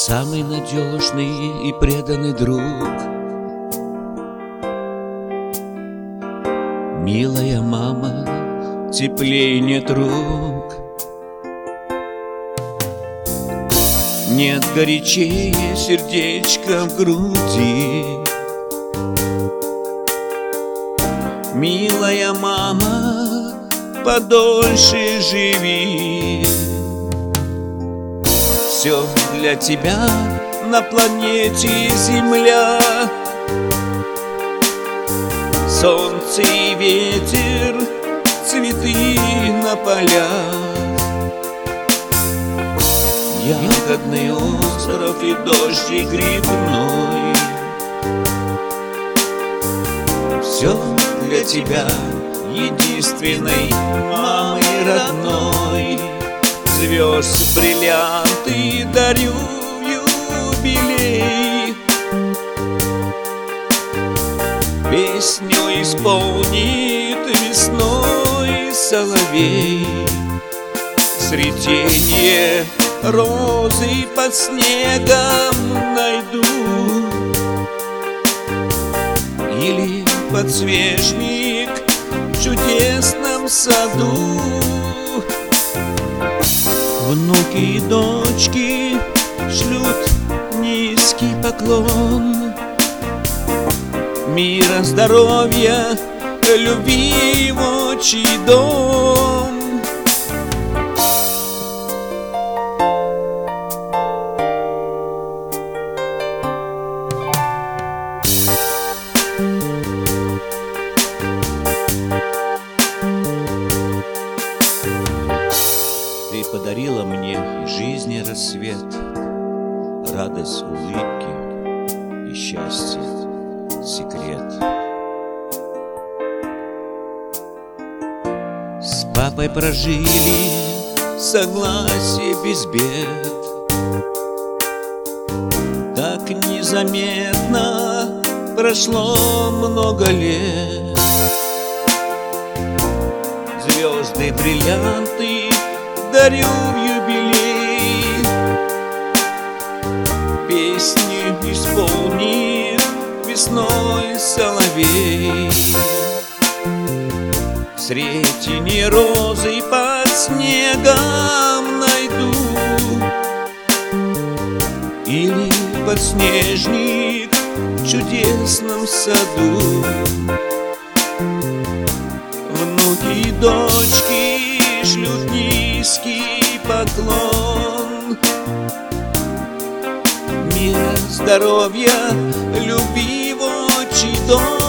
Самый надежный и преданный друг, милая мама, теплей нет рук. Нет горячее сердечко в груди. Милая мама, подольше живи. Все для тебя на планете Земля. Солнце и ветер, цветы на полях, ягодный остров и дождь грибной. Все для тебя, единственной мамы родной. Звезд бриллианты дарю в юбилей. Песню исполнит весной соловей. Цветение розы под снегом найду, или подсвечник в чудесном саду. Внуки и дочки шлют низкий поклон. Мира, здоровья, любви в отчий дом. Ты подарила мне жизни рассвет, радость, улыбки и счастье, секрет. С папой прожили согласие без бед. Так незаметно прошло много лет. Звезды, бриллианты дарю в юбилей. Песню исполнит весной соловей. В сретенье розы под снегом найду, или подснежник в чудесном саду. Внуки и дочки шлют низкий поклон. Мира, здоровья, любви в отчий дом.